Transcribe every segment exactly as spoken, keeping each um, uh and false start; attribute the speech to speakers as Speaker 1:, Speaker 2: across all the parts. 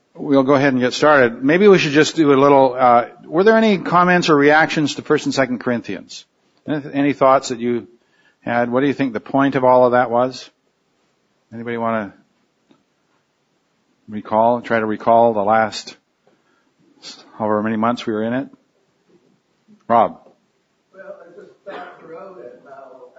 Speaker 1: we'll go ahead and get started. Maybe we should just do a little, uh, were there any comments or reactions to First and Second Corinthians? Any thoughts that you had? What do you think the point of all of that was? Anybody want to recall, try to recall the last however many months we were in it? Rob?
Speaker 2: Well, I just thought throughout it how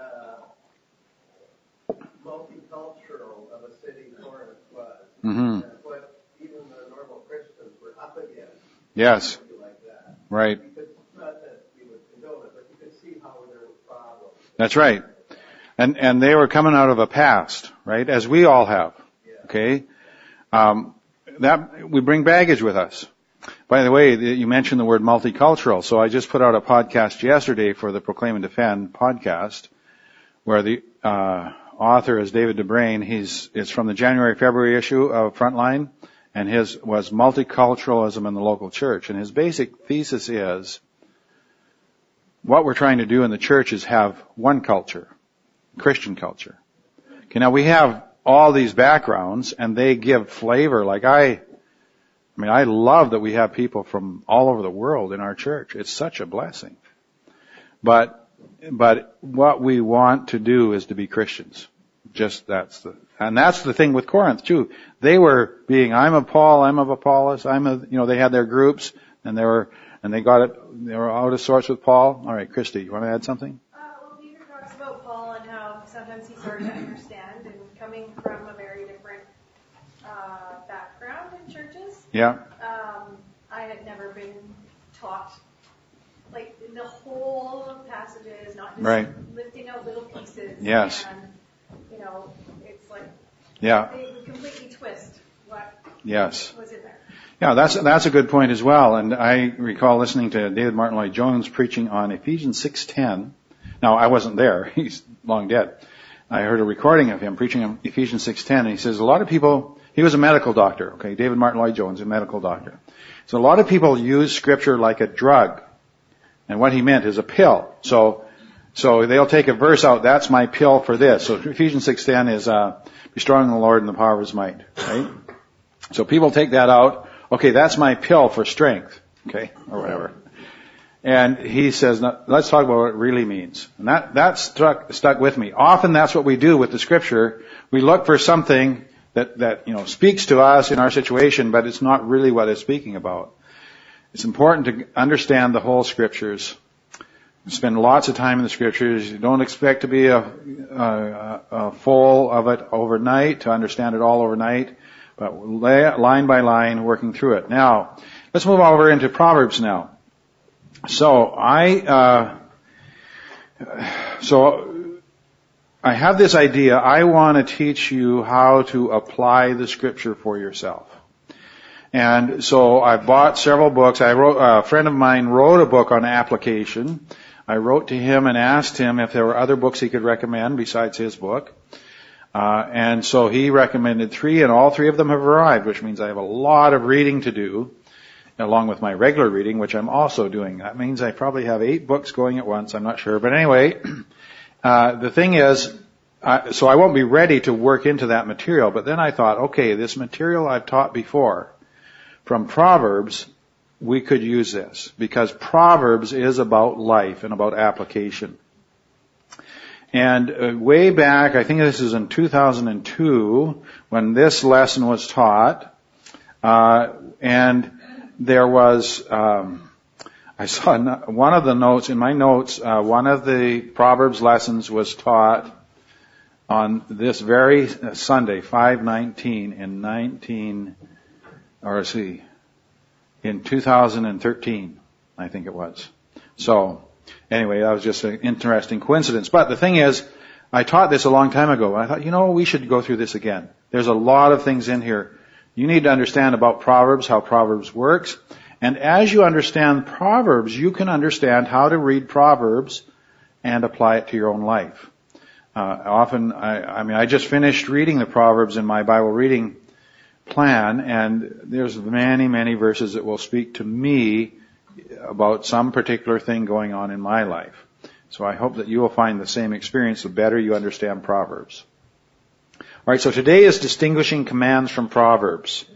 Speaker 2: uh, multicultural of a city Corinth was.
Speaker 1: Mm-hmm.
Speaker 2: And what even the normal Christians were up against.
Speaker 1: Yes.
Speaker 2: Like that.
Speaker 1: Right.
Speaker 2: You could, not that we would condone it, but you could see how there were problems.
Speaker 1: That's right. And and they were coming out of a past, right? As we all have.
Speaker 2: Yeah.
Speaker 1: Okay? Um, that we bring baggage with us. By the way, you mentioned the word multicultural, so I just put out a podcast yesterday for the Proclaim and Defend podcast, where the uh, author is David DeBrain. He's it's from the January February issue of Frontline, and his was multiculturalism in the local church. And his basic thesis is what we're trying to do in the church is have one culture, Christian culture. Okay, now we have all these backgrounds, and they give flavor. Like I. I mean, I love that we have people from all over the world in our church. It's such a blessing. But, but what we want to do is to be Christians. Just that's the, and that's the thing with Corinth too. They were being, I'm of Paul, I'm of Apollos, I'm of, you know, they had their groups and they were, and they got it, they were out of sorts with Paul. All right, Christy, you want to add something?
Speaker 3: Uh, well, Peter talks about Paul and how sometimes he's hard to understand, and coming from a very different uh, background in churches.
Speaker 1: Yeah.
Speaker 3: Um, I had never been taught, like, the whole passages, not just
Speaker 1: right.
Speaker 3: lifting out little pieces.
Speaker 1: Yes.
Speaker 3: And, you know, it's like,
Speaker 1: yeah.
Speaker 3: they would completely twist what
Speaker 1: yes.
Speaker 3: was in there.
Speaker 1: Yeah, that's that's a good point as well. And I recall listening to David Martin Lloyd Jones preaching on Ephesians six ten. Now, I wasn't there. He's long dead. I heard a recording of him preaching on Ephesians six ten, and he says a lot of people, he was a medical doctor, okay, David Martin Lloyd Jones, a medical doctor. So a lot of people use Scripture like a drug, and what he meant is a pill. So so they'll take a verse out, that's my pill for this. So Ephesians six ten is, uh, be strong in the Lord and the power of His might, right? So people take that out, okay, that's my pill for strength, okay, or whatever. And he says, now, let's talk about what it really means. And that, that struck, stuck with me. Often that's what we do with the Scripture. We look for something that, that, you know, speaks to us in our situation, but it's not really what it's speaking about. It's important to understand the whole Scriptures. Spend lots of time in the Scriptures. You don't expect to be a, a, a full of it overnight, to understand it all overnight, but lay, line by line, working through it. Now, let's move over into Proverbs now. So I, uh, so I have this idea. I want to teach you how to apply the Scripture for yourself. And so I bought several books. I wrote, a friend of mine wrote a book on application. I wrote to him and asked him if there were other books he could recommend besides his book. Uh, and so he recommended three, and all three of them have arrived, which means I have a lot of reading to do, along with my regular reading, which I'm also doing. That means I probably have eight books going at once. I'm not sure. But anyway, uh, the thing is, uh, so I won't be ready to work into that material. But then I thought, okay, this material I've taught before from Proverbs, we could use this, because Proverbs is about life and about application. And uh, way back, I think this is in two thousand two, when this lesson was taught, uh, and there was, um, I saw one of the notes, in my notes, uh, one of the Proverbs lessons was taught on this very Sunday, five nineteen, in nineteen, or see, in two thousand thirteen, I think it was. So, anyway, that was just an interesting coincidence. But the thing is, I taught this a long time ago, and I thought, you know, we should go through this again. There's a lot of things in here. You need to understand about Proverbs, how Proverbs works. And as you understand Proverbs, you can understand how to read Proverbs and apply it to your own life. Uh, often, I, I mean, I just finished reading the Proverbs in my Bible reading plan, and there's many, many verses that will speak to me about some particular thing going on in my life. So I hope that you will find the same experience the better you understand Proverbs. All right, so today is distinguishing commands from Proverbs.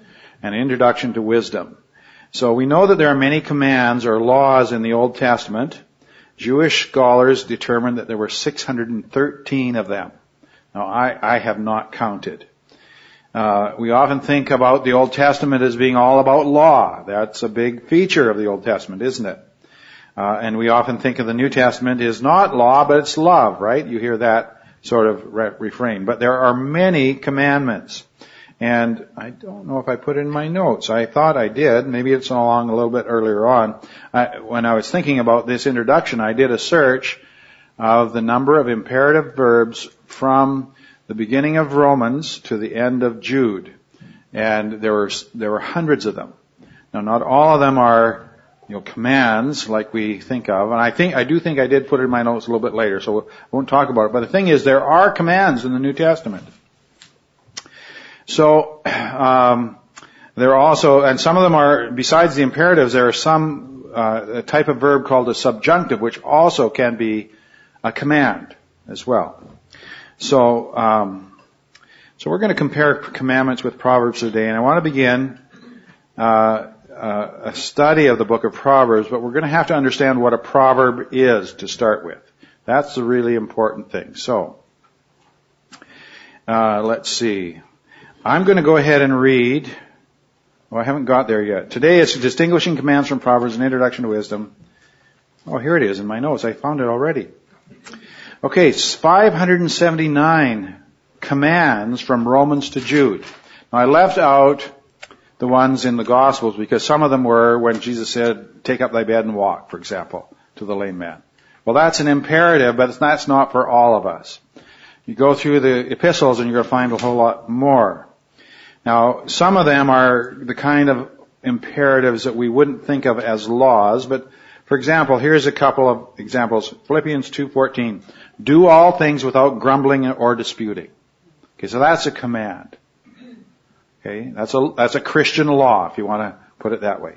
Speaker 1: and Introduction to Wisdom. So we know that there are many commands or laws in the Old Testament. Jewish scholars determined that there were six hundred thirteen of them. Now, I, I have not counted. Uh, we often think about the Old Testament as being all about law. That's a big feature of the Old Testament, isn't it? Uh, and we often think of the New Testament as not law, but it's love, right? You hear that sort of re- refrain. But there are many commandments. And I don't know if I put it in my notes. I thought I did. Maybe it's along a little bit earlier on. I, when I was thinking about this introduction, I did a search of the number of imperative verbs from the beginning of Romans to the end of Jude. And there were, there were hundreds of them. Now, not all of them are, you know, commands like we think of. And I think, I do think I did put it in my notes a little bit later, so I won't talk about it. But the thing is, there are commands in the New Testament. So, um, there are also, and some of them are, besides the imperatives, there are some, uh, a type of verb called a subjunctive, which also can be a command as well. So, um, so we're going to compare commandments with Proverbs today, and I want to begin, uh, Uh, a study of the book of Proverbs, but we're going to have to understand what a proverb is to start with. That's the really important thing. So, uh, let's see. I'm going to go ahead and read. Oh, I haven't got there yet. Today it's distinguishing commands from Proverbs and Introduction to Wisdom. Oh, here it is in my notes. I found it already. Okay, it's five hundred seventy-nine commands from Romans to Jude. Now, I left out the ones in the Gospels, because some of them were when Jesus said, take up thy bed and walk, for example, to the lame man. Well, that's an imperative, but that's not for all of us. You go through the epistles and you're going to find a whole lot more. Now, some of them are the kind of imperatives that we wouldn't think of as laws, but for example, here's a couple of examples. Philippians two fourteen. Do all things without grumbling or disputing. Okay, so that's a command. Okay, that's a, that's a Christian law, if you want to put it that way.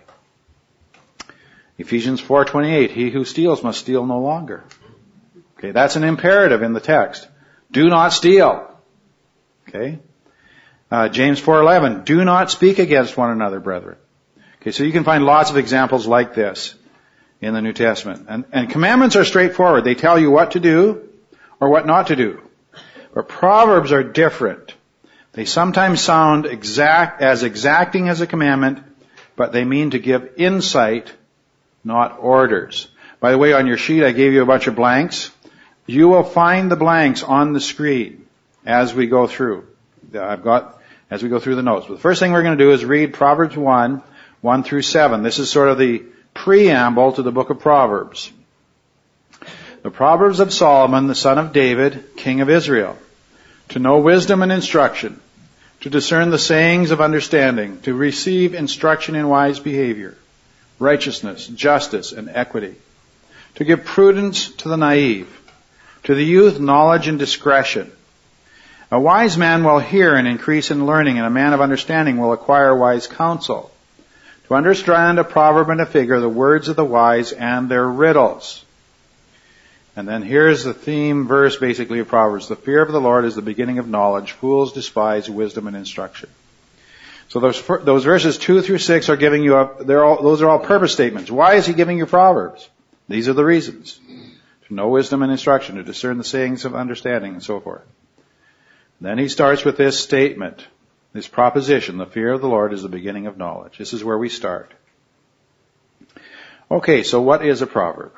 Speaker 1: Ephesians four twenty-eight, he who steals must steal no longer. Okay, that's an imperative in the text. Do not steal. Okay. Uh, James four eleven, do not speak against one another, brethren. Okay, so you can find lots of examples like this in the New Testament. And, and commandments are straightforward. They tell you what to do or what not to do. But Proverbs are different. They sometimes sound exact, as exacting as a commandment, but they mean to give insight, not orders. By the way, on your sheet I gave you a bunch of blanks. You will find the blanks on the screen as we go through. I've got, as we go through the notes. But the first thing we're going to do is read Proverbs one, one through seven. This is sort of the preamble to the book of Proverbs. The Proverbs of Solomon, the son of David, king of Israel, to know wisdom and instruction, to discern the sayings of understanding, to receive instruction in wise behavior, righteousness, justice, and equity, to give prudence to the naive, to the youth knowledge and discretion. A wise man will hear and increase in learning, and a man of understanding will acquire wise counsel. To understand a proverb and a figure, the words of the wise and their riddles. And then here's the theme verse basically of Proverbs. The fear of the Lord is the beginning of knowledge. Fools despise wisdom and instruction. So those those verses two through six are giving you a, they're all, those are all purpose statements. Why is he giving you Proverbs? These are the reasons. To know wisdom and instruction, to discern the sayings of understanding, and so forth. Then he starts with this statement, this proposition, the fear of the Lord is the beginning of knowledge. This is where we start. Okay, so what is a proverb?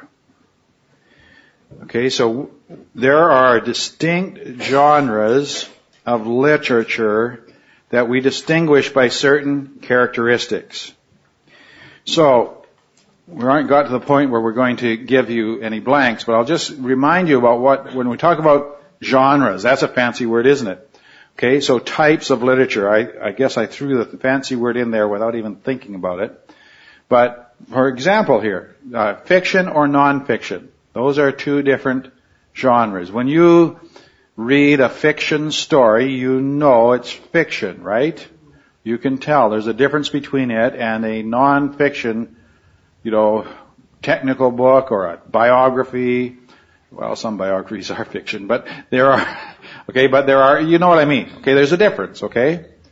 Speaker 1: Okay, so there are distinct genres of literature that we distinguish by certain characteristics. So, we aren't got to the point where we're going to give you any blanks, but I'll just remind you about what, when we talk about genres, that's a fancy word, isn't it? Okay, so types of literature. I, I guess I threw the fancy word in there without even thinking about it. But, for example here, uh, fiction or non-fiction. Those are two different genres. When you read a fiction story, you know it's fiction, right? You can tell. There's a difference between it and a non-fiction, you know, technical book or a biography. Well, some biographies are fiction, but there are, okay, but there are, you know what I mean. Okay, there's a difference, okay?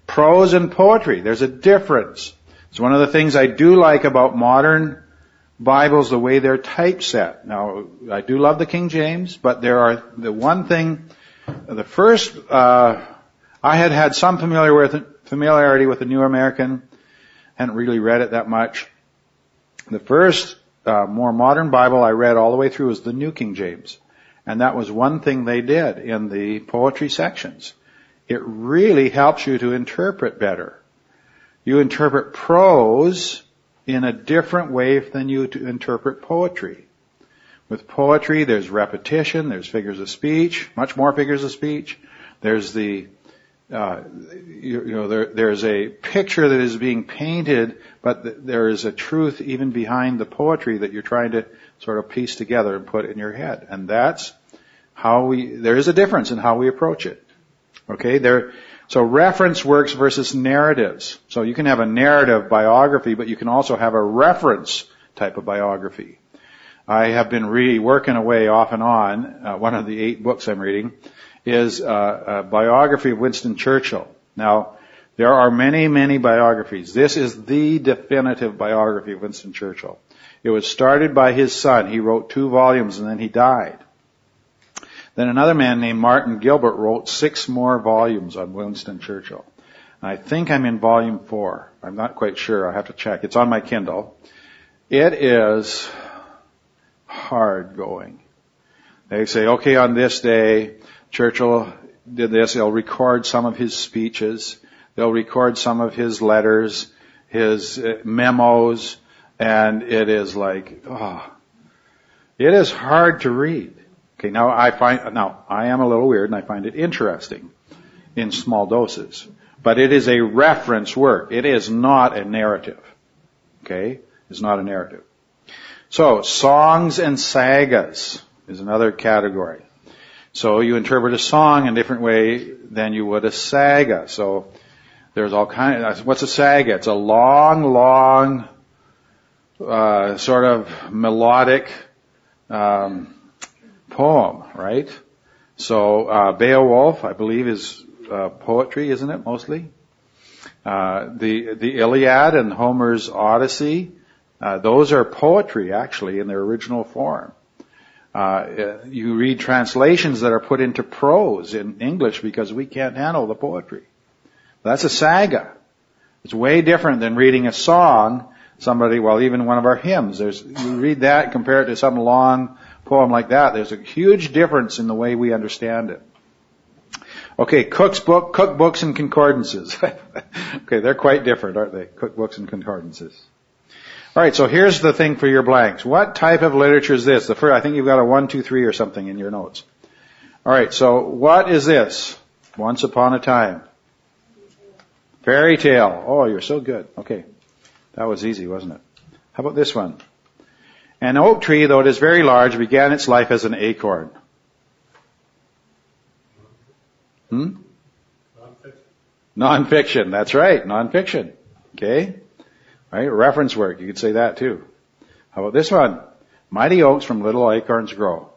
Speaker 1: Prose and poetry, there's a difference. It's one of the things I do like about modern Bibles, the way they're typeset. Now, I do love the King James, but there are, the one thing, the first, uh, I had had some familiar with, familiarity with the New American, hadn't really read it that much. The first, uh, more modern Bible I read all the way through was the New King James. And that was one thing they did in the poetry sections. It really helps you to interpret better. You interpret prose in a different way than you to interpret poetry. With poetry, there's repetition, there's figures of speech, much more figures of speech. There's the, uh, you, you know, there, there's a picture that is being painted, but th- there is a truth even behind the poetry that you're trying to sort of piece together and put in your head. And that's how we, there is a difference in how we approach it. Okay, there, so reference works versus narratives. So you can have a narrative biography, but you can also have a reference type of biography. I have been really working away off and on. Uh, one of the eight books I'm reading is uh, a biography of Winston Churchill. Now, there are many, many biographies. This is the definitive biography of Winston Churchill. It was started by his son. He wrote two volumes and then he died. Then another man named Martin Gilbert wrote six more volumes on Winston Churchill. And I think I'm in volume four. I'm not quite sure. I have to check. It's on my Kindle. It is hard going. They say, okay, on this day, Churchill did this. They'll record some of his speeches. They'll record some of his letters, his memos, and it is like, oh, it is hard to read. Okay, now I find, now I am a little weird and I find it interesting in small doses. But it is a reference work. It is not a narrative. Okay? It's not a narrative. So, songs and sagas is another category. So you interpret a song in a different way than you would a saga. So there's all kind of, what's a saga? It's a long, long, uh, sort of melodic, um, poem, right? So, uh, Beowulf, I believe, is, uh, poetry, isn't it, mostly? Uh, the, the Iliad and Homer's Odyssey, uh, those are poetry, actually, in their original form. Uh, you read translations that are put into prose in English because we can't handle the poetry. That's a saga. It's way different than reading a song, somebody, well, even one of our hymns. There's, you read that, compare it to some long poem like that. There's a huge difference in the way we understand it. Okay, Cook's book, cookbooks and concordances. Okay, they're quite different, aren't they? Cookbooks and concordances. All right, so here's the thing for your blanks. What type of literature is this? The first, I think you've got a one, two, three or something in your notes. All right, so what is this? Once upon a time. Fairy tale. Oh, you're so good. Okay, that was easy, wasn't it? How about this one? An oak tree, though it is very large, began its life as an acorn. Hmm?
Speaker 4: Non-fiction.
Speaker 1: Non-fiction. That's right. Non-fiction. Okay. All right. Reference work. You could say that too. How about this one? Mighty oaks from little acorns grow.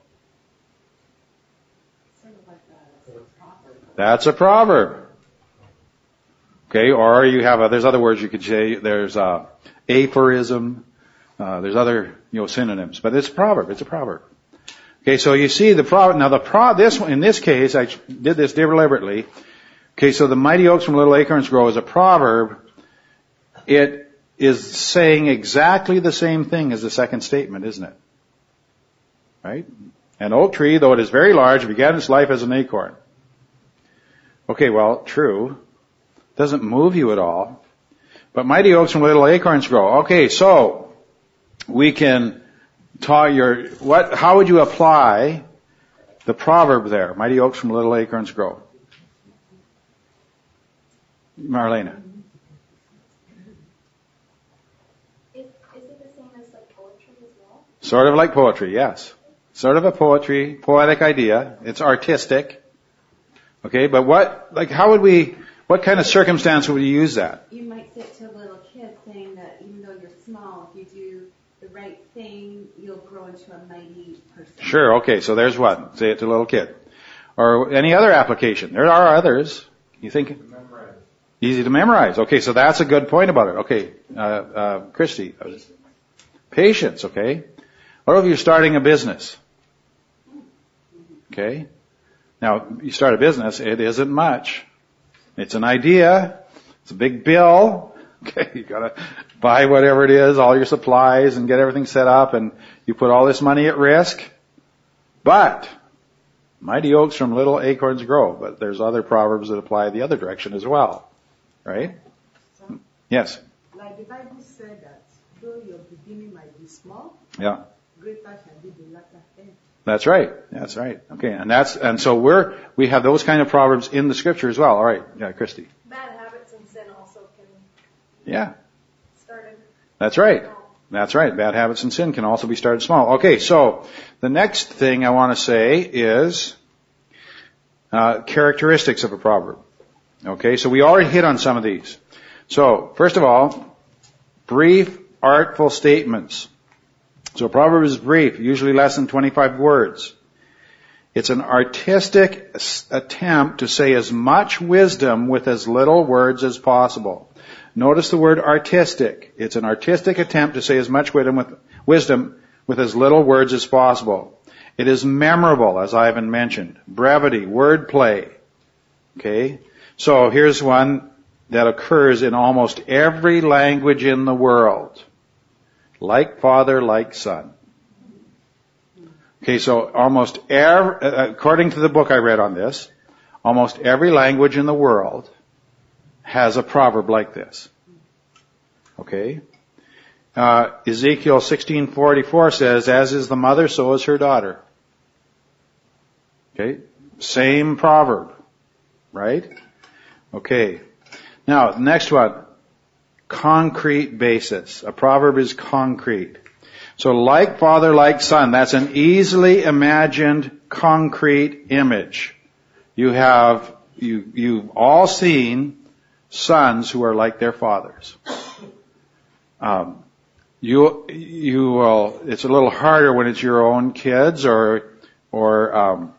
Speaker 1: That's a proverb. Okay. Or you have a, there's other words you could say. There's a aphorism. Uh, there's other, you know, synonyms, but it's a proverb. It's a proverb. Okay, so you see the proverb. Now the pro, this one, in this case, I did this deliberately. Okay, so the mighty oaks from little acorns grow is a proverb. It is saying exactly the same thing as the second statement, isn't it? Right? An oak tree, though it is very large, began its life as an acorn. Okay, well, true. Doesn't move you at all. But mighty oaks from little acorns grow. Okay, so we can talk your, what, how would you apply the proverb there? Mighty oaks from little acorns grow. Marlena.
Speaker 5: Is, is it the same as like poetry as well?
Speaker 1: Sort of like poetry, yes. Sort of a poetry, poetic idea. It's artistic. Okay, but what, like how would we, what kind of circumstance would you use that?
Speaker 5: You might say it to a little kid saying that even though you're small, if you do the right thing, you'll grow into a mighty person.
Speaker 1: Sure, okay, so there's one. Say it to a little kid. Or any other application. There are others. You think?
Speaker 4: Memorize.
Speaker 1: Easy to memorize. Okay, so that's a good point about it. Okay, uh, uh, Christy. Patience, okay. What if you're starting a business? Okay. Now, you start a business, it isn't much. It's an idea. It's a big bill. Okay, you gotta buy whatever it is, all your supplies, and get everything set up, and you put all this money at risk. But, mighty oaks from little acorns grow. But there's other proverbs that apply the other direction as well. Right?
Speaker 4: So,
Speaker 1: Yes.
Speaker 4: like the Bible said that though your beginning might be small,
Speaker 1: Yeah.
Speaker 4: greater shall be the latter end.
Speaker 1: That's right. That's right. Okay, and that's and so we're we have those kind of proverbs in the scripture as well. All right, yeah, Christy.
Speaker 3: Bad habits and sin also can
Speaker 1: Yeah,
Speaker 3: start in.
Speaker 1: that's right. That's right. Bad habits and sin can also be started small. Okay, so the next thing I want to say is uh, characteristics of a proverb. Okay, so we already hit on some of these. So first of all, brief, artful statements. So a proverb is brief, usually less than twenty-five words. It's an artistic attempt to say as much wisdom with as little words as possible. Notice the word artistic. It's an artistic attempt to say as much wisdom with, wisdom with as little words as possible. It is memorable, as Ivan mentioned. Brevity, wordplay. Okay? So here's one that occurs in almost every language in the world. Like father, like son. Okay, so almost every, according to the book I read on this, almost every language in the world has a proverb like this. Okay? Uh, Ezekiel sixteen forty-four says, as is the mother, so is her daughter. Okay? Same proverb. Right? Okay. Now, next one. Concrete basis. A proverb is concrete. So like father, like son, that's an easily imagined concrete image. You have, you, you've all seen sons who are like their fathers. Um, you, you will, it's a little harder when it's your own kids or, or, um,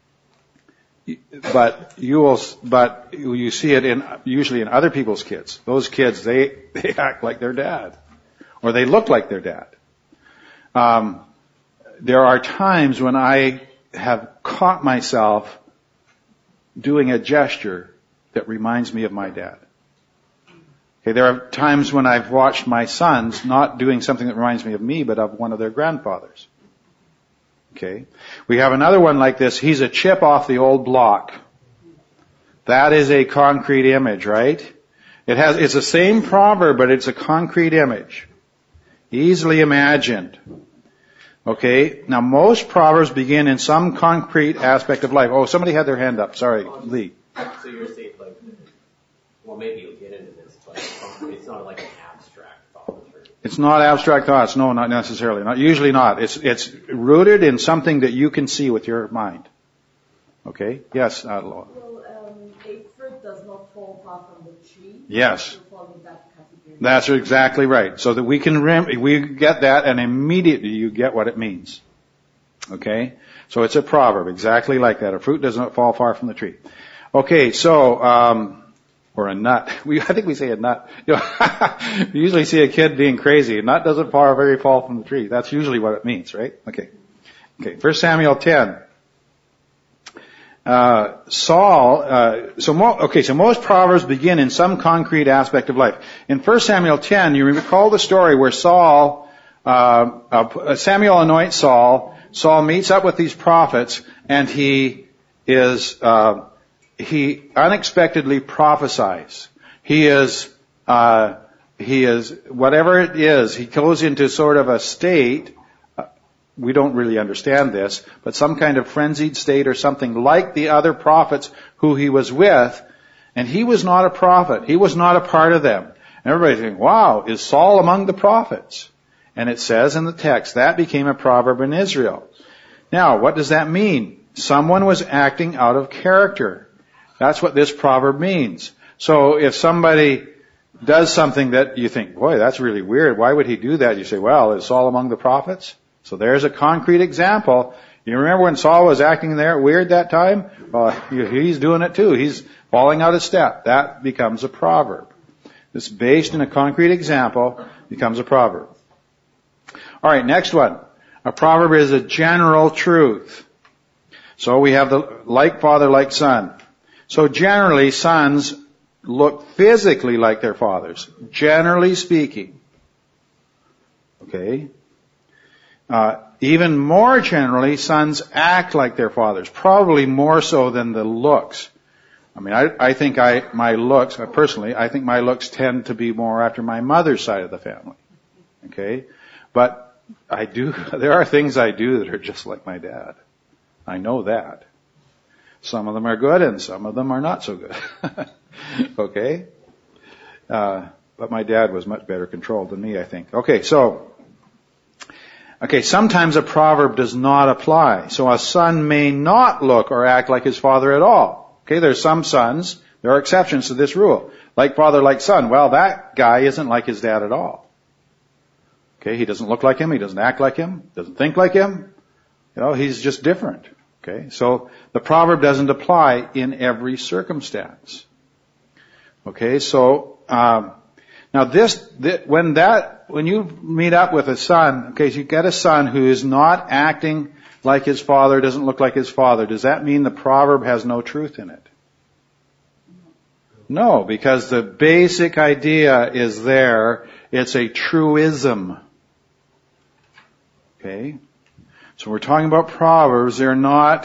Speaker 1: but you will, but you see it in, usually in other people's kids. Those kids, they, they act like their dad. Or they look like their dad. Um, there are times when I have caught myself doing a gesture that reminds me of my dad. Okay, there are times when I've watched my sons not doing something that reminds me of me, but of one of their grandfathers. Okay. We have another one like this. He's a chip off the old block. That is a concrete image, right? It has, it's the same proverb, but it's a concrete image. Easily imagined. Okay. Now most proverbs begin in some concrete aspect of life. Oh, somebody had their hand up. Sorry, Lee.
Speaker 6: So you're saying like, well maybe you'll get into this, but it's not like an abstract thought.
Speaker 1: It's not abstract thoughts. No, not necessarily. Not usually not. It's it's rooted in something that you can see with your mind. Okay. Yes, uh, Laura.
Speaker 4: Well, um, a fruit does not fall far from the tree.
Speaker 1: Yes.
Speaker 4: It will fall in that category.
Speaker 1: That's exactly right. So that we can rem- we get that, and immediately you get what it means. Okay. So it's a proverb exactly like that. A fruit does not fall far from the tree. Okay. So. Um, Or a nut. We, I think we say a nut. You know, you usually see a kid being crazy. A nut doesn't far very fall from the tree. That's usually what it means, right? Okay. Okay. First Samuel ten. Uh, Saul, uh, so mo- okay, so most proverbs begin in some concrete aspect of life. In First Samuel ten, you recall the story where Saul, uh, uh, Samuel anoints Saul. Saul meets up with these prophets, and he is, uh, he unexpectedly prophesies. He is, uh, he is, whatever it is, he goes into sort of a state, uh, we don't really understand this, but some kind of frenzied state or something like the other prophets who he was with, and he was not a prophet. He was not a part of them. And everybody's thinking, wow, is Saul among the prophets? And it says in the text, that became a proverb in Israel. Now, what does that mean? Someone was acting out of character. That's what this proverb means. So if somebody does something that you think, boy, that's really weird, why would he do that? You say, well, is Saul among the prophets? So there's a concrete example. You remember when Saul was acting there weird that time? Well, he's doing it too. He's falling out of step, that becomes a proverb. It's based in a concrete example, becomes a proverb. All right, next one. A proverb is a general truth. So we have the like father, like son. So generally, sons look physically like their fathers, generally speaking. Okay? Uh, even more generally, sons act like their fathers, probably more so than the looks. I mean, I, I think I, my looks, personally, I think my looks tend to be more after my mother's side of the family. Okay? But I do, there are things I do that are just like my dad. I know that. Some of them are good and some of them are not so good. Okay? Uh, but my dad was much better controlled than me, I think. Okay, so, okay, sometimes a proverb does not apply. So a son may not look or act like his father at all. Okay, there's some sons, there are exceptions to this rule. Like father, like son. Well, that guy isn't like his dad at all. Okay, he doesn't look like him, he doesn't act like him, doesn't think like him. You know, he's just different. Okay, so the proverb doesn't apply in every circumstance. Okay, so um, now this, this, when that, when you meet up with a son, okay, so you get a son who is not acting like his father, doesn't look like his father. Does that mean the proverb has no truth in it? No, because the basic idea is there. It's a truism. Okay. So we're talking about proverbs. They're not,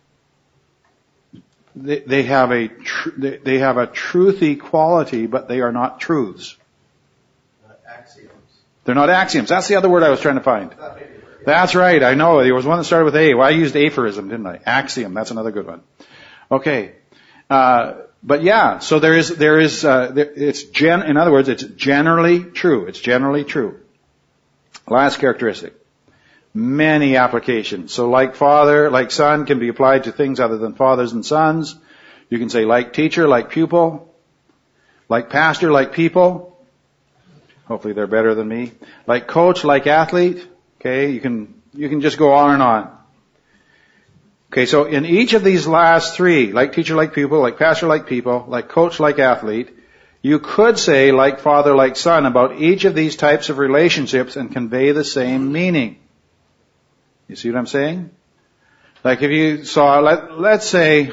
Speaker 1: they, they have a, tr- they, they have a truthy quality, but they are not truths.
Speaker 2: Not axioms.
Speaker 1: They're not axioms. That's the other word I was trying to find. That's right. I know. There was one that started with A. Well, I used aphorism, didn't I? Axiom. That's another good one. Okay. Uh, but yeah, so there is, there is, uh, there, it's gen, in other words, it's generally true. It's generally true. Last characteristic. Many applications. So like father, like son can be applied to things other than fathers and sons. You can say like teacher, like pupil. Like pastor, like people. Hopefully they're better than me. Like coach, like athlete. Okay, you can, you can just go on and on. Okay, so in each of these last three, like teacher, like pupil, like pastor, like people, like coach, like athlete, you could say like father, like son about each of these types of relationships and convey the same meaning. You see what I'm saying? Like if you saw, let, let's say,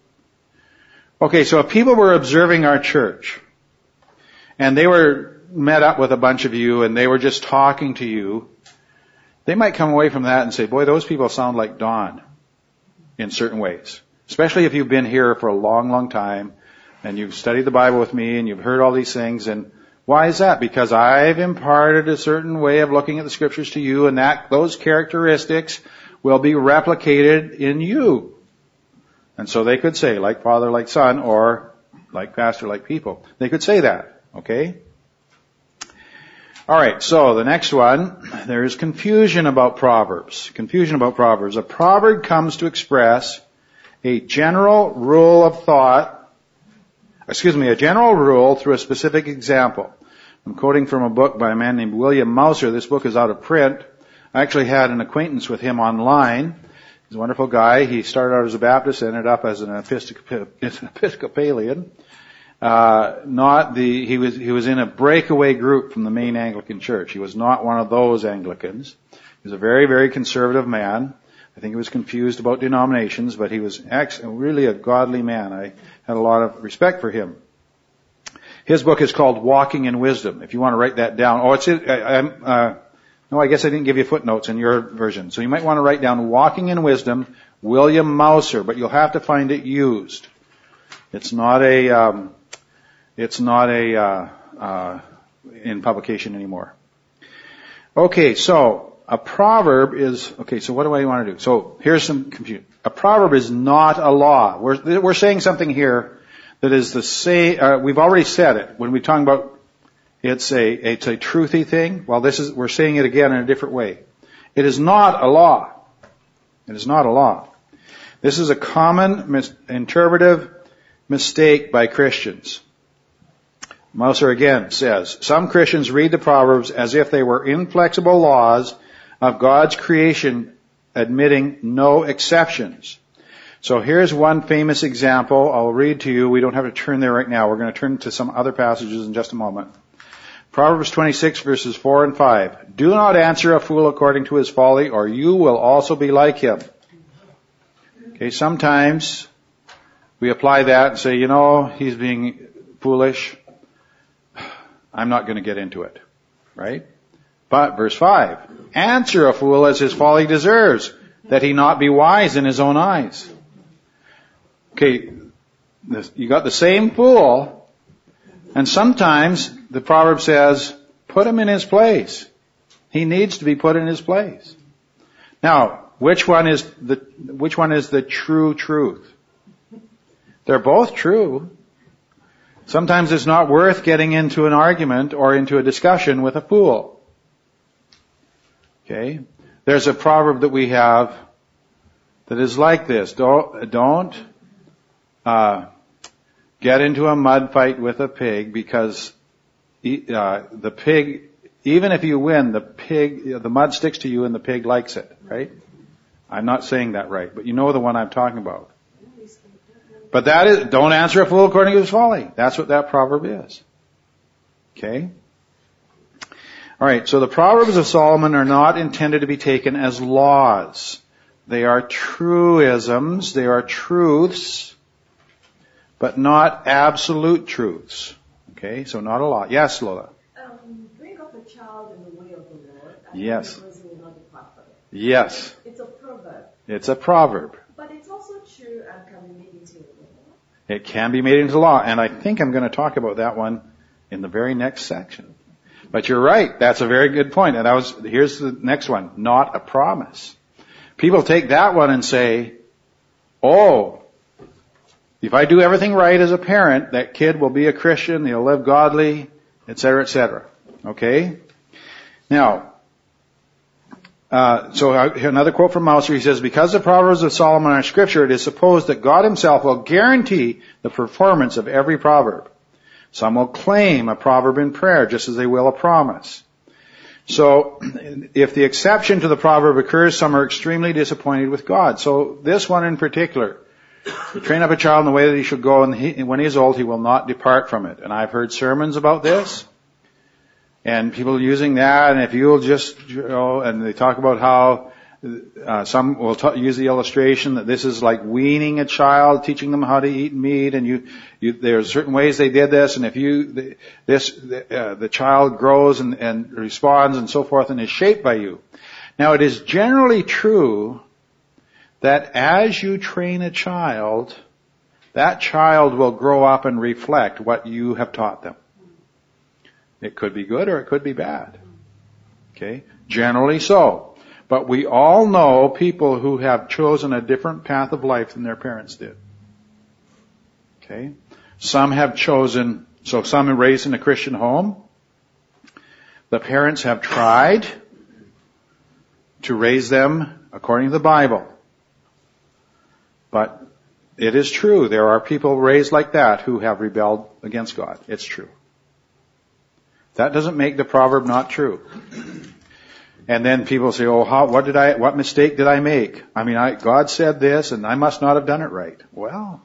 Speaker 1: okay, so if people were observing our church and they were met up with a bunch of you and they were just talking to you, they might come away from that and say, boy, those people sound like Don in certain ways. Especially if you've been here for a long, long time and you've studied the Bible with me and you've heard all these things. And why is that? Because I've imparted a certain way of looking at the scriptures to you, and that those characteristics will be replicated in you. And so they could say, like father, like son, or like pastor, like people. They could say that. Okay? All right, so the next one, there is confusion about proverbs. Confusion about proverbs. A proverb comes to express a general rule of thought, excuse me, a general rule through a specific example. I'm quoting from a book by a man named William Mouser. This book is out of print. I actually had an acquaintance with him online. He's a wonderful guy. He started out as a Baptist, ended up as an Episcopalian. Uh, not the, he was, he was in a breakaway group from the main Anglican church. He was not one of those Anglicans. He was a very, very conservative man. I think he was confused about denominations, but he was ex- really a godly man. I had a lot of respect for him. His book is called Walking in Wisdom. If you want to write that down. Oh, it's, I, I'm, uh, no, I guess I didn't give you footnotes in your version. So you might want to write down Walking in Wisdom, William Mouser, but you'll have to find it used. It's not a, um, it's not a, uh, uh, in publication anymore. Okay, so, a proverb is, okay, so what do I want to do? So, here's some confusion. A proverb is not a law. We're, we're saying something here that is the same, uh, we've already said it. When we talk about it's a, it's a truthy thing, well, this is, we're saying it again in a different way. It is not a law. It is not a law. This is a common mis- interpretive mistake by Christians. Mouser again says, some Christians read the Proverbs as if they were inflexible laws of God's creation, admitting no exceptions. So here's one famous example. I'll read to you. We don't have to turn there right now. We're going to turn to some other passages in just a moment. Proverbs twenty-six verses four and five. Do not answer a fool according to his folly, or you will also be like him. Okay, sometimes we apply that and say, you know, he's being foolish. I'm not going to get into it. Right? But verse five. Answer a fool as his folly deserves, that he not be wise in his own eyes. Okay, you got the same fool, and sometimes the proverb says, put him in his place. He needs to be put in his place. Now, which one is the, which one is the true truth? They're both true. Sometimes it's not worth getting into an argument or into a discussion with a fool. Okay? There's a proverb that we have that is like this. Don't, don't, uh, get into a mud fight with a pig because, uh, the pig, even if you win, the pig, the mud sticks to you and the pig likes it, right? I'm not saying that right, but you know the one I'm talking about. But that is, don't answer a fool according to his folly. That's what that proverb is. Okay? Alright, so the Proverbs of Solomon are not intended to be taken as laws. They are truisms, they are truths, but not absolute truths. Okay, so not a law. Yes, Lola?
Speaker 4: Um, bring up a child in the way of the Lord. I
Speaker 1: Yes.
Speaker 4: think it was in another proverb.
Speaker 1: Yes.
Speaker 4: It's a proverb.
Speaker 1: It's a proverb.
Speaker 4: But it's also true and can be made into a law.
Speaker 1: It can be made into law, and I think I'm going to talk about that one in the very next section. But you're right, that's a very good point. And I was, here's the next one, not a promise. People take that one and say, oh, if I do everything right as a parent, that kid will be a Christian, he'll live godly, et cetera, et cetera. Okay? Now, uh, so another quote from Mouser, he says, because the Proverbs of Solomon are scripture, it is supposed that God himself will guarantee the performance of every proverb. Some will claim a proverb in prayer, just as they will a promise. So, if the exception to the proverb occurs, some are extremely disappointed with God. So, this one in particular, train up a child in the way that he should go, and he, when he is old, he will not depart from it. And I've heard sermons about this, and people using that, and if you'll just, you know, and they talk about how uh, some will t- use the illustration that this is like weaning a child, teaching them how to eat meat, and you, you there are certain ways they did this, and if you, this, uh, the child grows and, and responds and so forth and is shaped by you. Now, it is generally true that as you train a child, that child will grow up and reflect what you have taught them. It could be good or it could be bad. Okay? Generally so. But we all know people who have chosen a different path of life than their parents did. Okay? Some have chosen, so some are raised in a Christian home. The parents have tried to raise them according to the Bible. But it is true, there are people raised like that who have rebelled against God. It's true. That doesn't make the proverb not true. And then people say, oh, how, what did I, what mistake did I make? I mean, I, God said this and I must not have done it right. Well,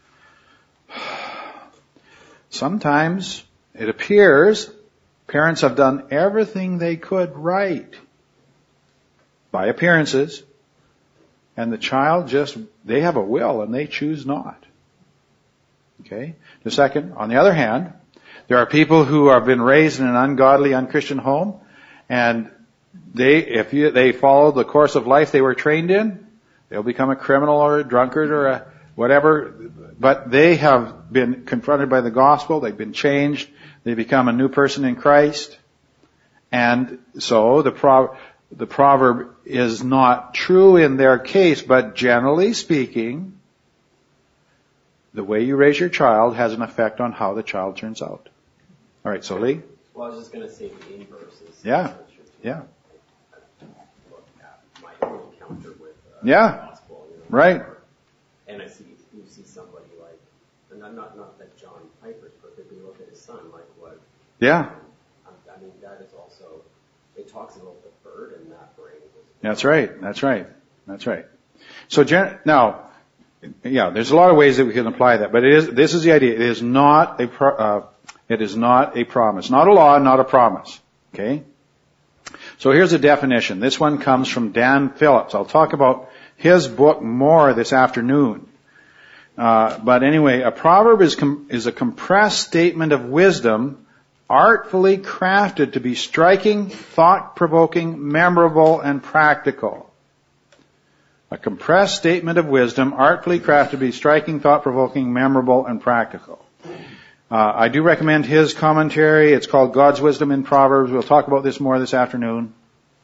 Speaker 1: sometimes it appears parents have done everything they could right by appearances, and the child just, they have a will and they choose not. Okay? The second, on the other hand, there are people who have been raised in an ungodly, unchristian home, and they, if you, they follow the course of life they were trained in, they'll become a criminal or a drunkard or a whatever, but they have been confronted by the gospel, they've been changed, they become a new person in Christ, and so the pro, the proverb is not true in their case, but generally speaking, the way you raise your child has an effect on how the child turns out. All right, so Lee?
Speaker 6: Well, I was just going to say the inverse is.
Speaker 1: Yeah, yeah.
Speaker 6: Look at my own encounter with uh,
Speaker 1: Yeah.
Speaker 6: the gospel. You know,
Speaker 1: Right.
Speaker 6: And I see, you see somebody like, and I'm not, not that John Piper's perfect, but you look at his son, like what.
Speaker 1: Yeah.
Speaker 6: Um, I mean, that is also, it talks about the burden that brings.
Speaker 1: That's right. That's right. That's right. So gen- now, yeah, there's a lot of ways that we can apply that, but it is, this is the idea. It is not a, pro, uh, it is not a promise. Not a law, not a promise. Okay? So here's a definition. This one comes from Dan Phillips. I'll talk about his book more this afternoon. Uh, but anyway, a proverb is, com- is a compressed statement of wisdom, artfully crafted to be striking, thought-provoking, memorable, and practical. A compressed statement of wisdom, artfully crafted to be striking, thought-provoking, memorable, and practical. Uh, I do recommend his commentary. It's called God's Wisdom in Proverbs. We'll talk about this more this afternoon.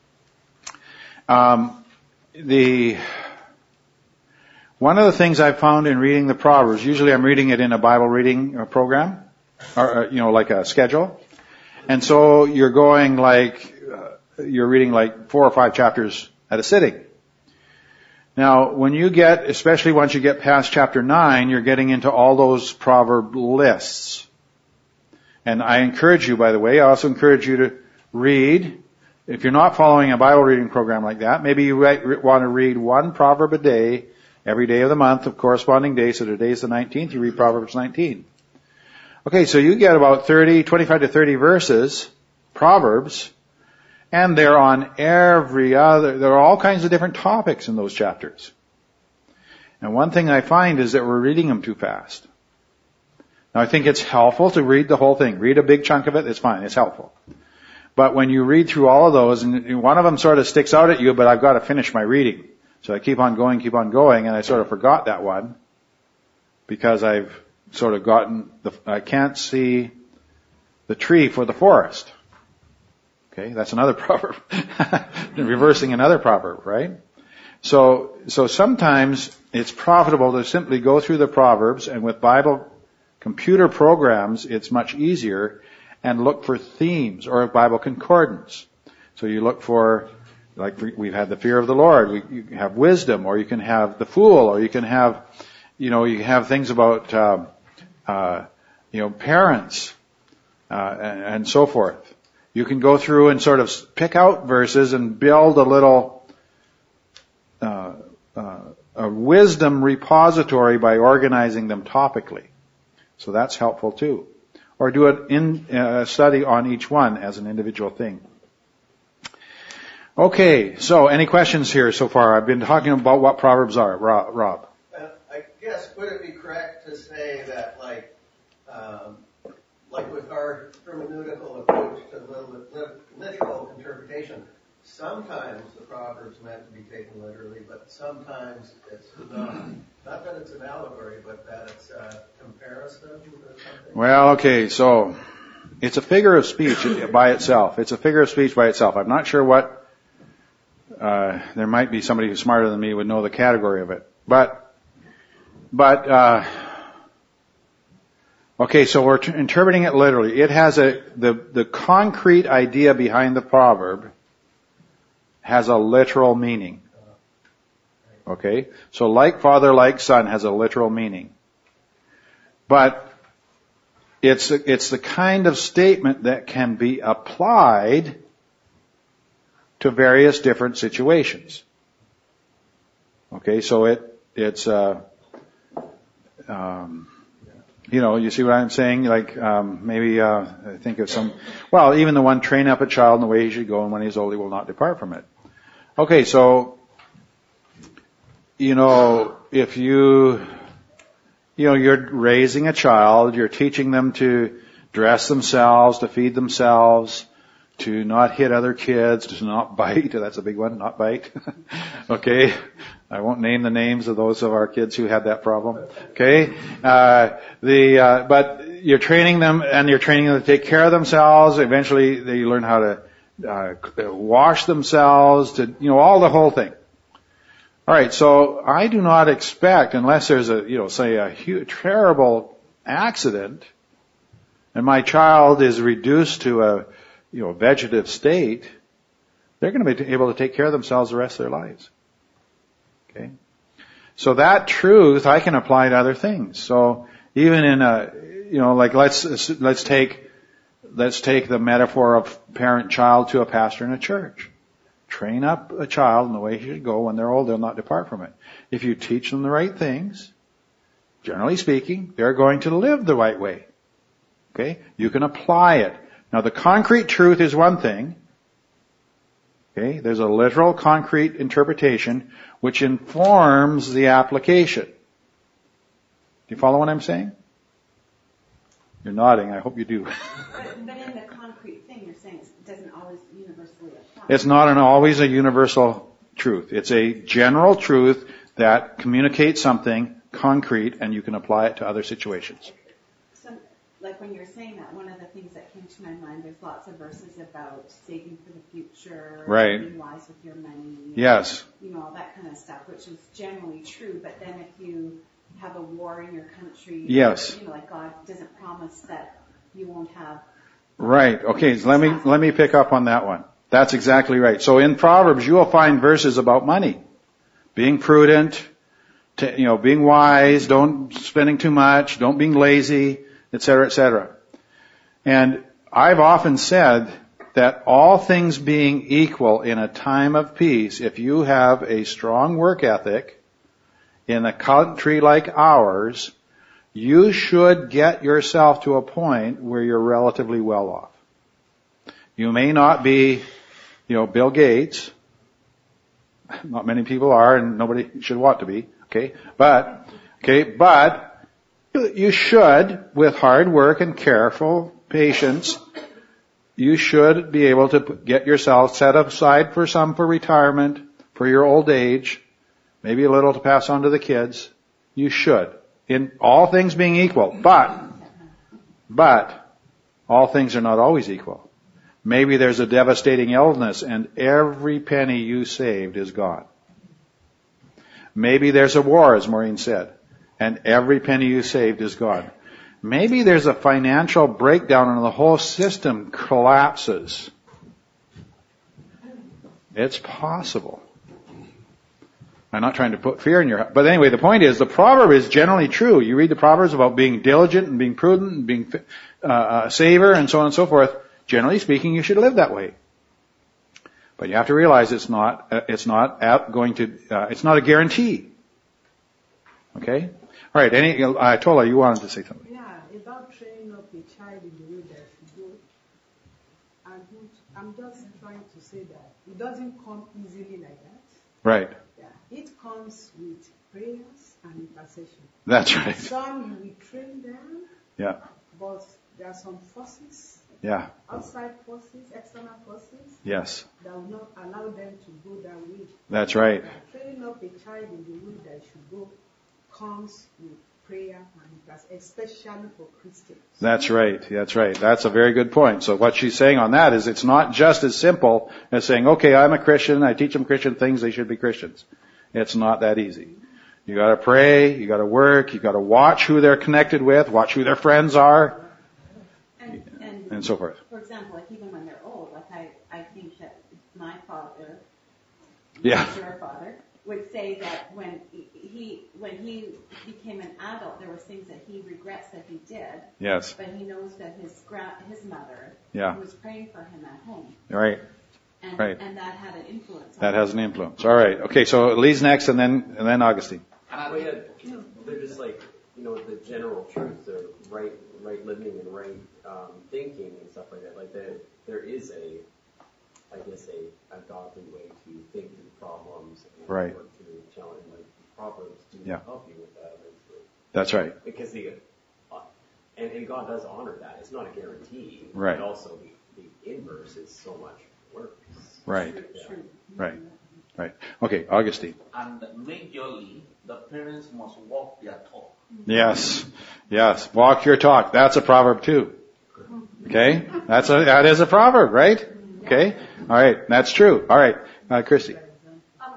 Speaker 1: Um, the one of the things I've found in reading the Proverbs, usually I'm reading it in a Bible reading program, or uh, you know, like a schedule, and so you're going like uh, you're reading like four or five chapters at a sitting. Now, when you get, especially once you get past chapter nine, you're getting into all those proverb lists. And I encourage you, by the way, I also encourage you to read. If you're not following a Bible reading program like that, maybe you want to read one proverb a day, every day of the month of corresponding day. So today's the nineteenth, you read Proverbs nineteen. Okay, so you get about thirty, twenty-five to thirty verses, Proverbs, and they're on every other, there are all kinds of different topics in those chapters. And one thing I find is that we're reading them too fast. Now I think it's helpful to read the whole thing. Read a big chunk of it, it's fine, it's helpful. But when you read through all of those, and one of them sort of sticks out at you, but I've got to finish my reading. So I keep on going, keep on going, and I sort of forgot that one because I've sort of gotten, the, I can't see the tree for the forest. Okay, that's another proverb. Reversing another proverb, right? So, so sometimes it's profitable to simply go through the Proverbs, and with Bible computer programs, it's much easier, and look for themes or a Bible concordance. So you look for, like we've had the fear of the Lord, we, you have wisdom, or you can have the fool, or you can have, you know, you have things about, uh, uh, you know, parents, uh, and, and so forth. You can go through and sort of pick out verses and build a little uh, uh, a wisdom repository by organizing them topically. So that's helpful too. Or do an in, uh, study on each one as an individual thing. Okay, so any questions here so far? I've been talking about what Proverbs are. Rob?
Speaker 2: Uh, I guess, would it be correct to say that, like, um, like with our hermeneutical approach to literal interpretation, sometimes the Proverbs meant to be taken literally, but sometimes it's not. Not that it's an allegory, but that it's a comparison or something.
Speaker 1: Well, okay, so it's a figure of speech by itself. It's a figure of speech by itself. I'm not sure what, uh, there might be somebody who's smarter than me would know the category of it. But, but, uh, okay, so we're t- interpreting it literally. It has a, the, the concrete idea behind the proverb has a literal meaning. Okay? So like father, like son has a literal meaning. But it's, it's the kind of statement that can be applied to various different situations. Okay, so it, it's, uh, um, you know, you see what I'm saying? Like, um, maybe, uh, I think of some, well, even the one, train up a child in the way he should go, and when he's old, he will not depart from it. Okay, so, you know, if you, you know, you're raising a child, you're teaching them to dress themselves, to feed themselves, to not hit other kids, to not bite. That's a big one, not bite. Okay. I won't name the names of those of our kids who had that problem. Okay. Uh, the, uh, but you're training them, and you're training them to take care of themselves. Eventually they learn how to, uh, wash themselves, to, you know, all the whole thing. Alright, so I do not expect, unless there's a, you know, say a huge, terrible accident, and my child is reduced to a, you know, vegetative state, they're going to be able to take care of themselves the rest of their lives. Okay? So that truth I can apply to other things. So even in a, you know, like let's, let's take, let's take the metaphor of parent-child to a pastor in a church. Train up a child in the way he should go. When they're old, they'll not depart from it. If you teach them the right things, generally speaking, they're going to live the right way. Okay? You can apply it. Now, the concrete truth is one thing. Okay? There's a literal, concrete interpretation which informs the application. Do you follow what I'm saying? You're nodding. I hope you do.
Speaker 5: But, but in the concrete thing, you're saying it doesn't always universally apply.
Speaker 1: It's not an always a universal truth. It's a general truth that communicates something concrete, and you can apply it to other situations.
Speaker 5: So, like when you're saying that, one of the things that came to my mind, there's lots of verses about saving for the future,
Speaker 1: Right.
Speaker 5: being wise with your money,
Speaker 1: Yes.
Speaker 5: you know, all that kind of stuff, which is generally true. But then if you have a war in your country,
Speaker 1: Yes.
Speaker 5: you know, like God doesn't promise that you won't have.
Speaker 1: Right. Okay. So let me let me pick up on that one. That's exactly right. So in Proverbs, you will find verses about money, being prudent, to, you know, being wise, don't spending too much, don't being lazy, et cetera, et cetera. And I've often said that all things being equal in a time of peace, if you have a strong work ethic in a country like ours, you should get yourself to a point where you're relatively well off. You may not be, you know, Bill Gates. Not many people are, and nobody should want to be. Okay, but okay, but you should, with hard work and careful patience, you should be able to get yourself set aside for some for retirement, for your old age, maybe a little to pass on to the kids. You should, in all things being equal. But, but all things are not always equal. Maybe there's a devastating illness, and every penny you saved is gone. Maybe there's a war, as Maureen said, and every penny you saved is gone. Maybe there's a financial breakdown and the whole system collapses. It's possible. I'm not trying to put fear in your heart. But anyway, the point is, the proverb is generally true. You read the Proverbs about being diligent and being prudent and being uh, a saver and so on and so forth. Generally speaking, you should live that way. But you have to realize it's not, uh, it's not going to, uh, it's not a guarantee. Okay? Alright, any, uh, Tola, you wanted to say something.
Speaker 4: Yeah, about training up a child in the way that should go. I'm, I'm just trying to say that it doesn't come easily like that.
Speaker 1: Right.
Speaker 4: Yeah, it comes with prayers and intercession.
Speaker 1: That's right.
Speaker 4: Some you will train them.
Speaker 1: Yeah.
Speaker 4: But there are some forces.
Speaker 1: Yeah.
Speaker 4: Outside forces, external forces.
Speaker 1: Yes.
Speaker 4: That will not allow them to go that way.
Speaker 1: That's right.
Speaker 4: Training up a child in the way that should go comes with prayer and intercession, especially for Christians.
Speaker 1: That's right. That's right. That's a very good point. So what she's saying on that is it's not just as simple as saying, okay, I'm a Christian, I teach them Christian things, they should be Christians. It's not that easy. You gotta pray, you gotta work, you gotta watch who they're connected with, watch who their friends are,
Speaker 5: And, and,
Speaker 1: and so forth.
Speaker 5: For example, like even when they're old, like I, I think that my father,
Speaker 1: Yeah.
Speaker 5: your father, would say that when he, when he became an adult, there were things that he regrets that he did.
Speaker 1: Yes.
Speaker 5: But he knows that his gra- his mother
Speaker 1: Yeah.
Speaker 5: was praying for him at home.
Speaker 1: Right.
Speaker 5: And,
Speaker 1: Right.
Speaker 5: and that had an influence on
Speaker 1: That
Speaker 5: him.
Speaker 1: has an influence. All right. Okay. So Lee's next, and then and then Augustine.
Speaker 6: Well, yeah, they're just like, you know, the general truth, the right, right living and right um, thinking and stuff like that. Like there, there is a, I guess, a, a godly way to think through problems and
Speaker 1: Right.
Speaker 6: work through challenges. Like Proverbs do
Speaker 1: Yeah.
Speaker 6: help you with that eventually.
Speaker 1: That's right.
Speaker 6: Because the, uh, and, and God does honor that. It's not a guarantee.
Speaker 1: Right.
Speaker 6: But also the, the inverse is so much worse.
Speaker 1: Right.
Speaker 6: Yeah.
Speaker 5: True.
Speaker 1: Right. Right. Okay. Augustine.
Speaker 7: And majorly, the parents must walk their talk.
Speaker 1: Yes. Yes. Walk your talk. That's a proverb too. Okay. That's a that is a proverb, right? Okay. All right. That's true. All right. Uh, Christy.
Speaker 3: Um,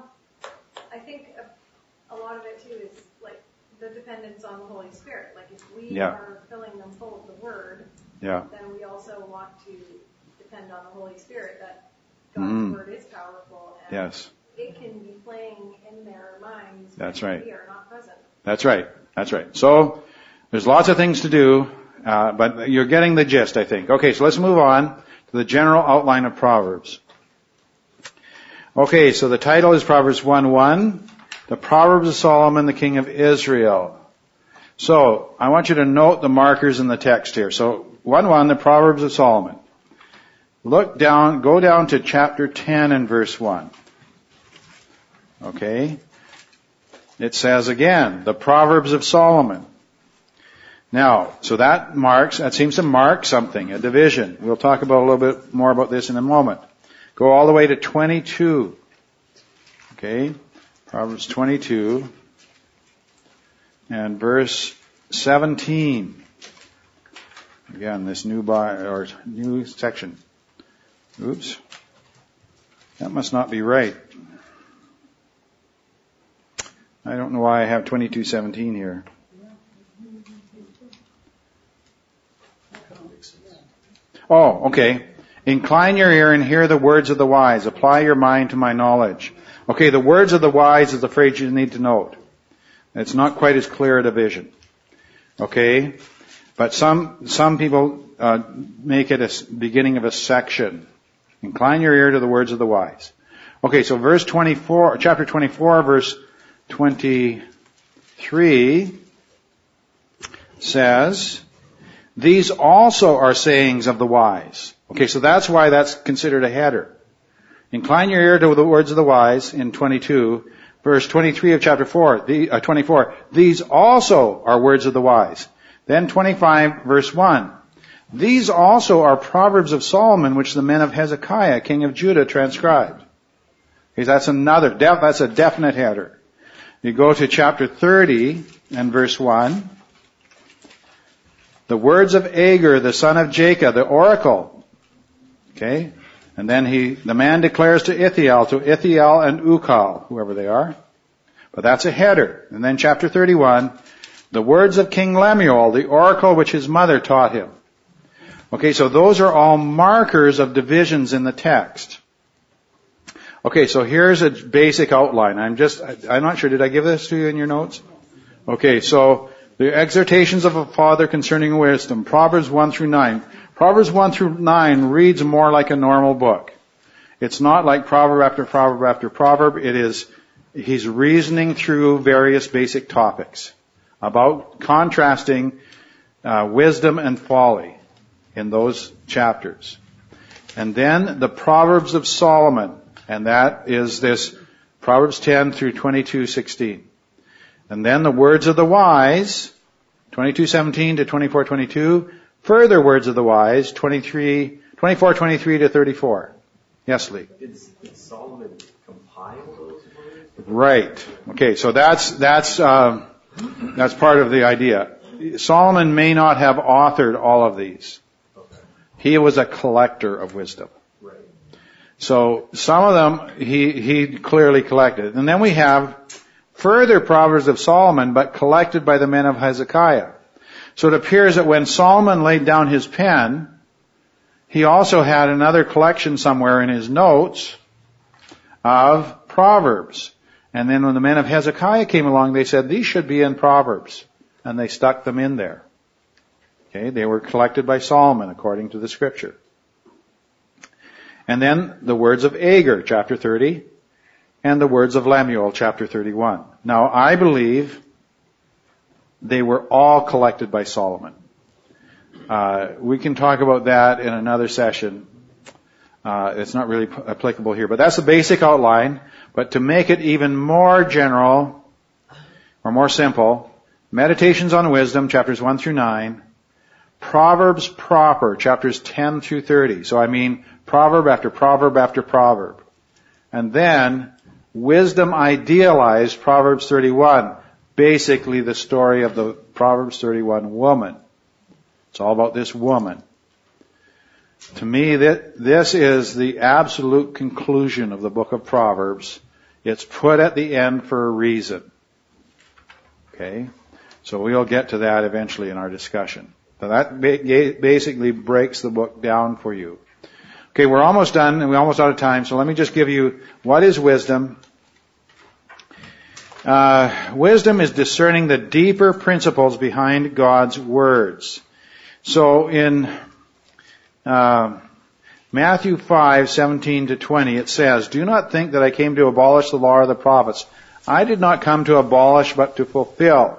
Speaker 3: I think a, a lot of it too is like the dependence on the Holy Spirit. Like if we
Speaker 1: Yeah.
Speaker 3: are filling them full of the Word,
Speaker 1: Yeah.
Speaker 3: then we also want to depend on the Holy Spirit that God's
Speaker 1: Mm.
Speaker 3: Word is powerful and
Speaker 1: Yes.
Speaker 3: it can be playing in their minds
Speaker 1: That's
Speaker 3: when
Speaker 1: right.
Speaker 3: we are not present.
Speaker 1: That's right. That's right. So there's lots of things to do, uh, but you're getting the gist, I think. Okay. So let's move on to the general outline of Proverbs. Okay, so the title is Proverbs one one, the Proverbs of Solomon, the King of Israel. So, I want you to note the markers in the text here. So, one one, the Proverbs of Solomon. Look down, go down to chapter ten and verse one. Okay? It says again, the Proverbs of Solomon. Now, so that marks, that seems to mark something, a division. We'll talk about a little bit more about this in a moment. Go all the way to twenty-two. Okay? Proverbs twenty-two. And verse seventeen. Again, this new by, or new section. Oops. That must not be right. I don't know why I have twenty-two seventeen here. Oh, okay. Incline your ear and hear the words of the wise. Apply your mind to my knowledge. Okay, the words of the wise is the phrase you need to note. It's not quite as clear a division. Okay? But some, some people uh, make it a beginning of a section. Incline your ear to the words of the wise. Okay, so verse twenty-four, chapter twenty-four, verse twenty-three says, these also are sayings of the wise. Okay, so that's why that's considered a header. Incline your ear to the words of the wise in twenty-two. Verse twenty-three of chapter four, the, uh, twenty-four. These also are words of the wise. Then twenty-five, verse one. These also are Proverbs of Solomon, which the men of Hezekiah, king of Judah, transcribed. Okay, that's another, that's a definite header. You go to chapter thirty and verse one. The words of Agur, the son of Jacob, the oracle. Okay? And then he, the man declares to Ithiel, to Ithiel and Ukal, whoever they are. But that's a header. And then chapter thirty-one, the words of King Lemuel, the oracle which his mother taught him. Okay, so those are all markers of divisions in the text. Okay, so here's a basic outline. I'm just, I'm not sure, did I give this to you in your notes? Okay, so the exhortations of a father concerning wisdom, Proverbs one through nine. Proverbs one through nine reads more like a normal book. It's not like proverb after proverb after proverb. It is, he's reasoning through various basic topics about contrasting uh, wisdom and folly in those chapters. And then the Proverbs of Solomon, and that is this Proverbs ten through twenty-two sixteen. And then the words of the wise, twenty-two seventeen to twenty-four twenty-two. Further words of the wise, twenty-three, twenty-four twenty-three to thirty-four. Yes, Lee.
Speaker 6: Did, did Solomon compile those words?
Speaker 1: Right. Okay, so that's that's uh, that's part of the idea. Solomon may not have authored all of these.
Speaker 6: Okay.
Speaker 1: He was a collector of wisdom.
Speaker 6: Right.
Speaker 1: So some of them he he clearly collected, and then we have further Proverbs of Solomon, but collected by the men of Hezekiah. So it appears that when Solomon laid down his pen, he also had another collection somewhere in his notes of Proverbs. And then when the men of Hezekiah came along, they said, these should be in Proverbs. And they stuck them in there. Okay, they were collected by Solomon according to the scripture. And then the words of Agur, chapter thirty, and the words of Lemuel, chapter thirty-one. Now, I believe they were all collected by Solomon. Uh, we can talk about that in another session. Uh, it's not really p- applicable here, but that's the basic outline. But to make it even more general, or more simple, Meditations on Wisdom, chapters one through nine, Proverbs proper, chapters ten through thirty. So I mean, proverb after proverb after proverb. And then, Wisdom idealized, Proverbs thirty-one, basically the story of the Proverbs thirty-one woman. It's all about this woman. To me, that this is the absolute conclusion of the book of Proverbs. It's put at the end for a reason. Okay? So we'll get to that eventually in our discussion. So that basically breaks the book down for you. Okay, we're almost done and we're almost out of time, so let me just give you what is wisdom. Uh, wisdom is discerning the deeper principles behind God's words. So in uh, Matthew five, seventeen to twenty, it says, "Do not think that I came to abolish the law or the prophets. I did not come to abolish, but to fulfill.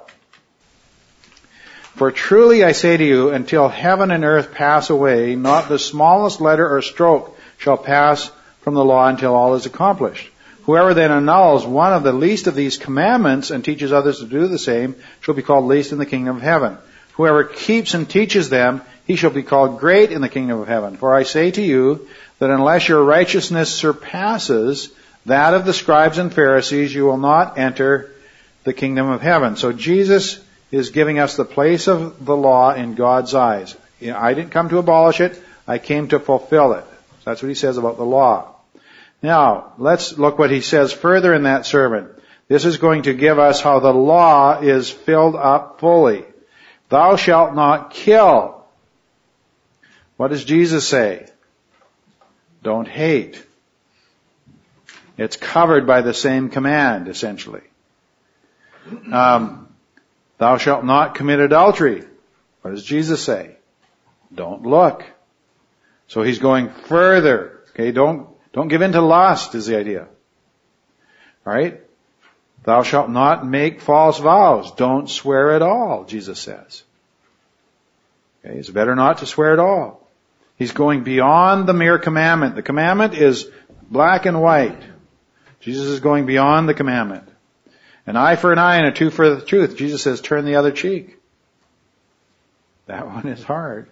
Speaker 1: For truly I say to you, until heaven and earth pass away, not the smallest letter or stroke shall pass from the law until all is accomplished. Whoever then annuls one of the least of these commandments and teaches others to do the same shall be called least in the kingdom of heaven. Whoever keeps and teaches them, he shall be called great in the kingdom of heaven. For I say to you that unless your righteousness surpasses that of the scribes and Pharisees, you will not enter the kingdom of heaven." So Jesus is giving us the place of the law in God's eyes. I didn't come to abolish it, I came to fulfill it. That's what he says about the law. Now, let's look what he says further in that sermon. This is going to give us how the law is filled up fully. "Thou shalt not kill." What does Jesus say? Don't hate. It's covered by the same command, essentially. Um, Thou shalt not commit adultery. What does Jesus say? Don't look. So he's going further. Okay, don't, don't give in to lust is the idea. Alright? Thou shalt not make false vows. Don't swear at all, Jesus says. Okay, it's better not to swear at all. He's going beyond the mere commandment. The commandment is black and white. Jesus is going beyond the commandment. An eye for an eye and a tooth for the tooth. Jesus says, turn the other cheek. That one is hard.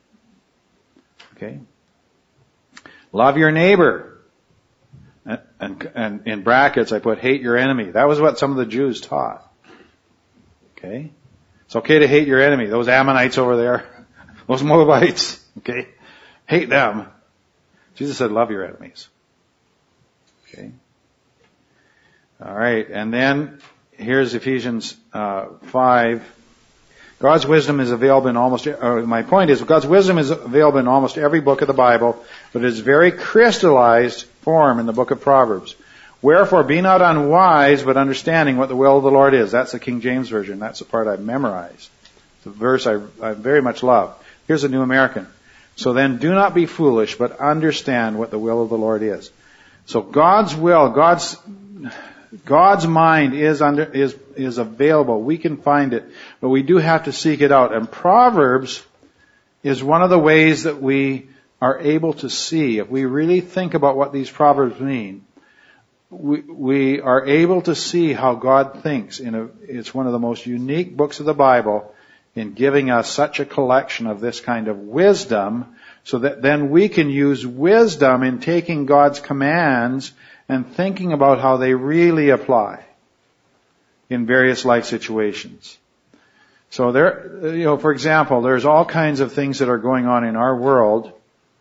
Speaker 1: Okay? Love your neighbor. And, and, and in brackets I put hate your enemy. That was what some of the Jews taught. Okay? It's okay to hate your enemy. Those Ammonites over there. Those Moabites. Okay? Hate them. Jesus said, love your enemies. Okay? All right, and then here's Ephesians uh, five. God's wisdom is available in almost, uh, my point is, God's wisdom is available in almost every book of the Bible, but it's very crystallized form in the book of Proverbs. "Wherefore be not unwise, but understanding what the will of the Lord is." That's the King James Version. That's the part I've memorized. It's a verse I, I very much love. Here's the New American. "So then do not be foolish, but understand what the will of the Lord is." So God's will, God's God's mind is under, is, is available. We can find it, but we do have to seek it out. And Proverbs is one of the ways that we are able to see. If we really think about what these Proverbs mean, we, we are able to see how God thinks. In a, it's one of the most unique books of the Bible in giving us such a collection of this kind of wisdom, so that then we can use wisdom in taking God's commands and thinking about how they really apply in various life situations. So there, you know, for example, there's all kinds of things that are going on in our world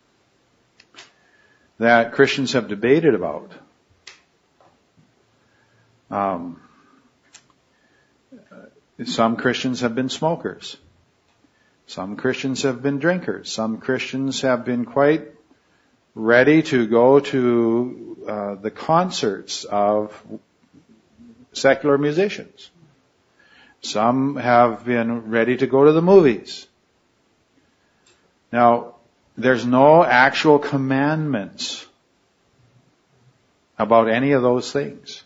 Speaker 1: that Christians have debated about. Um, some Christians have been smokers. Some Christians have been drinkers. Some Christians have been quite ready to go to uh, the concerts of secular musicians. Some have been ready to go to the movies. Now, there's no actual commandments about any of those things.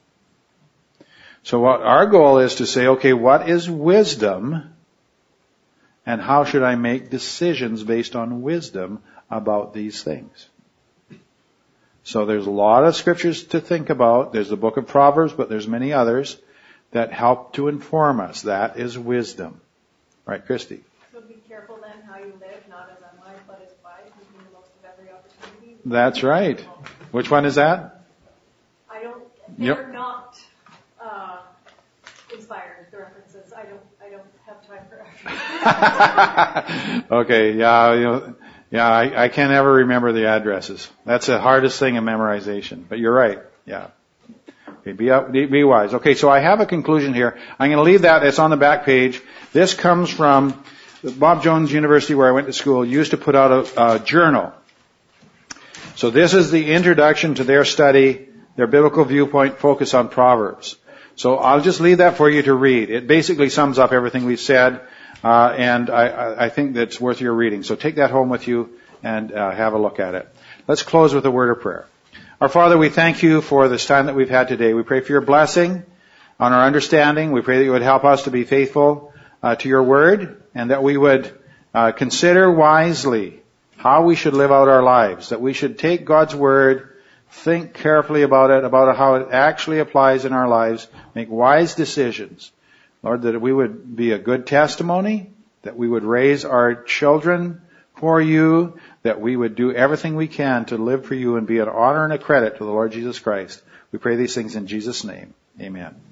Speaker 1: So what our goal is to say, okay, what is wisdom, and how should I make decisions based on wisdom about these things? So there's a lot of scriptures to think about. There's the book of Proverbs, but there's many others that help to inform us. That is wisdom. Right, Christy?
Speaker 3: So be careful then how you live, not as unwise, but as wise, making the most of every opportunity.
Speaker 1: That's right. Which one is that?
Speaker 3: I don't,
Speaker 1: Yep.
Speaker 3: they're not uh, inspired, the references. I don't, I don't have time for everything.
Speaker 1: Okay, yeah, you know, yeah, I, I can't ever remember the addresses. That's the hardest thing in memorization. But you're right, yeah. Okay, be, up, be wise. Okay, so I have a conclusion here. I'm going to leave that. It's on the back page. This comes from Bob Jones University, where I went to school, used to put out a, a journal. So this is the introduction to their study, their biblical viewpoint focus on Proverbs. So I'll just leave that for you to read. It basically sums up everything we've said, uh, and I, I think that's worth your reading. So take that home with you and uh, have a look at it. Let's close with a word of prayer. Our Father, we thank you for this time that we've had today. We pray for your blessing on our understanding. We pray that you would help us to be faithful uh, to your word, and that we would uh, consider wisely how we should live out our lives, that we should take God's word, think carefully about it, about how it actually applies in our lives, make wise decisions. Lord, that we would be a good testimony, that we would raise our children for you, that we would do everything we can to live for you and be an honor and a credit to the Lord Jesus Christ. We pray these things in Jesus' name. Amen.